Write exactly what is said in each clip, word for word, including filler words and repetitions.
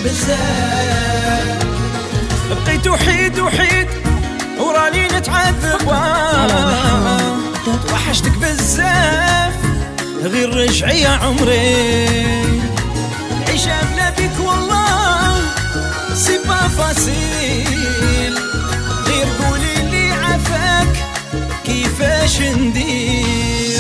بزاف. بقيت وحيد وحيد وراني نتعذب، توحشتك بزاف غير رجعي يا عمري. العيشة بلا بيك والله سي با فاسيل، غير قولي لي عافاك كيفاش ندير.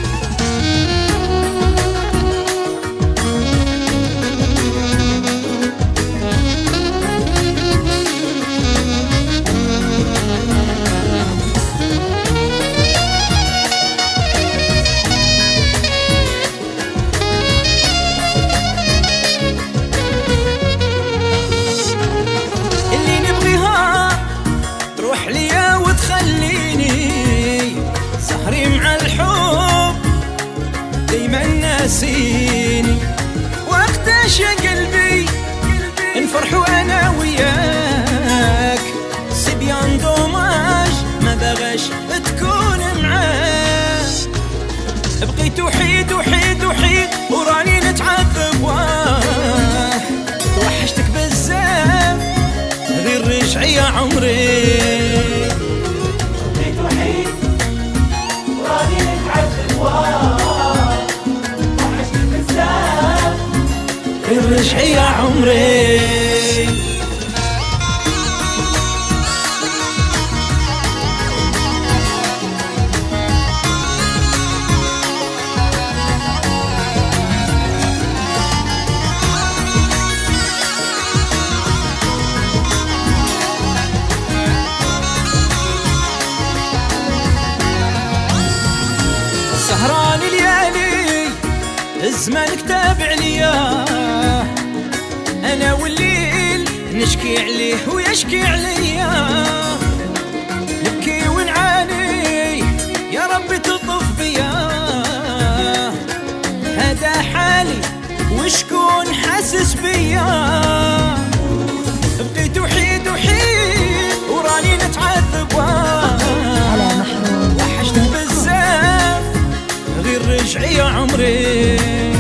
ناسيني وقتاش يا قلبي نفرح وانا وياك، سبيان دوماج ما بغاش تكون معاك. بقيت وحيد وحيد وحيد وراني نتعذب، واه توحشتك بزاف غير رجعي يا عمري. بقيت وحيد وراني نتعذب، واه رجعي يا عمري. سهران ليالي زمانك تابع ليا، أنا والليل نشكي عليه ويشكي عليا. نبكي ونعاني يا ربي تلطف بيا، هذا حالي وشكون حاسس بيا. بقيت وحيد وحيد وراني نتعذب، وحشتك بزاف غير رجعي يا عمري.